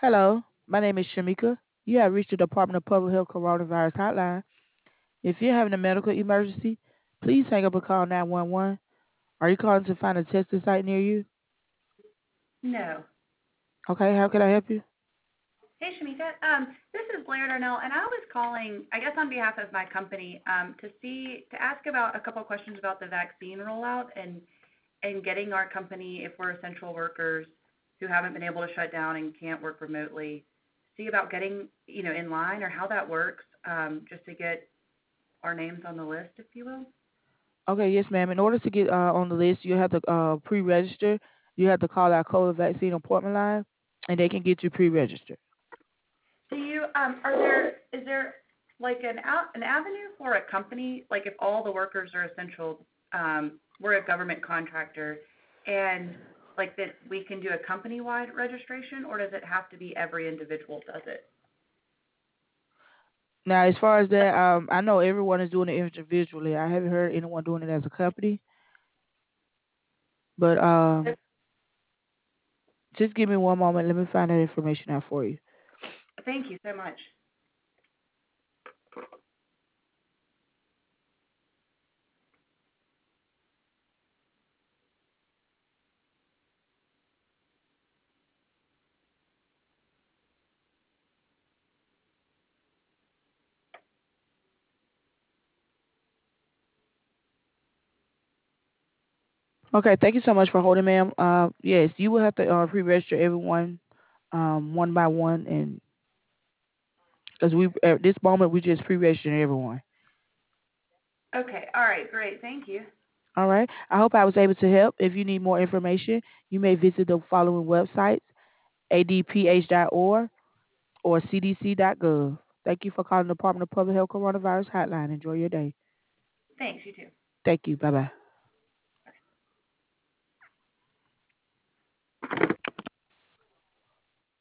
Hello, my name is Shamika. You have reached the Department of Public Health Coronavirus Hotline. If you're having a medical emergency, please hang up and call 911. Are you calling to find a testing site near you? No. Okay, how can I help you? Hey, Shamika. This is Blair Darnell, and I was calling, I guess, on behalf of my company, to ask about a couple of questions about the vaccine rollout and getting our company, if we're essential workers who haven't been able to shut down and can't work remotely, see about getting, in line or how that works, just to get our names on the list, if you will. Okay, yes, ma'am. In order to get on the list, you have to pre-register. You have to call our COVID vaccine appointment line, and they can get you pre-registered. Do you is there like an avenue for a company, like if all the workers are essential, we're a government contractor, and like that we can do a company-wide registration, or does it have to be every individual does it? Now, as far as that, I know everyone is doing it individually. I haven't heard anyone doing it as a company, but just give me one moment. Let me find that information out for you. Thank you so much. Okay, thank you so much for holding, ma'am. Yes, you will have to pre-register everyone, one by one, and because we at this moment we just pre-registering everyone. Okay, all right, great, thank you. All right. I hope I was able to help. If you need more information, you may visit the following websites: adph.org or cdc.gov. Thank you for calling the Department of Public Health Coronavirus Hotline. Enjoy your day. Thanks, you too. Thank you. Bye bye.